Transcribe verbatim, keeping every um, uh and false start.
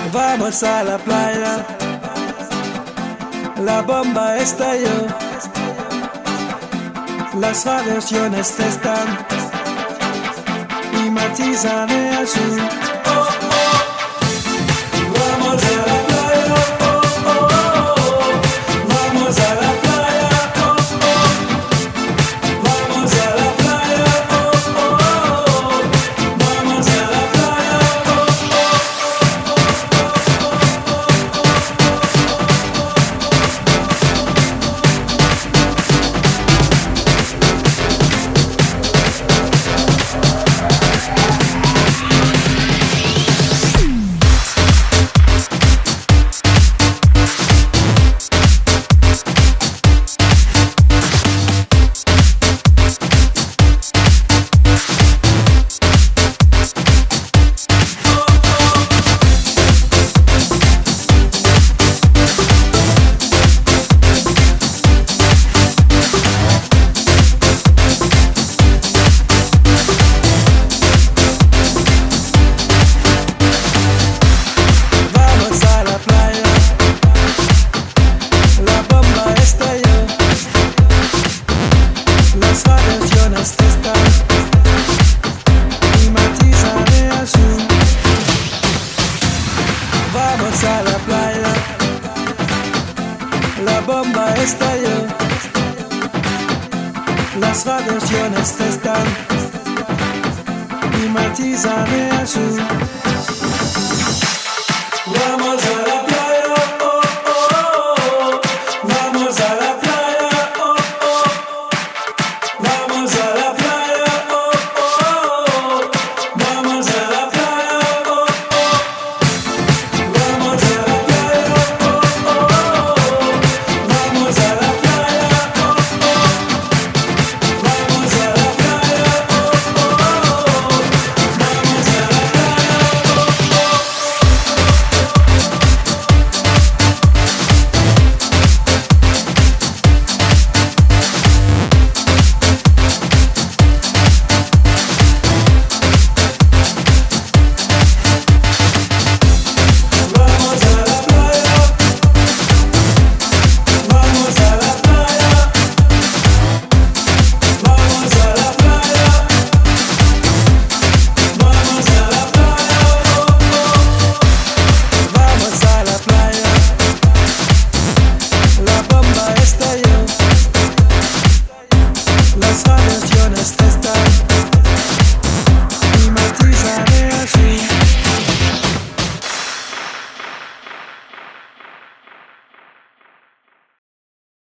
Vamos a la playa, la bomba estalló, las radiaciones te están y matizan el azul. Oh, oh. Vamos a la playa, oh, oh, oh. Vamos a la playa, oh, oh. Vamos a la playa, oh, oh, oh. Vamos a la playa, oh, oh. Vamos a la playa, la bomba estalló, las radiaciones te están y matizan el azul. Vamos a la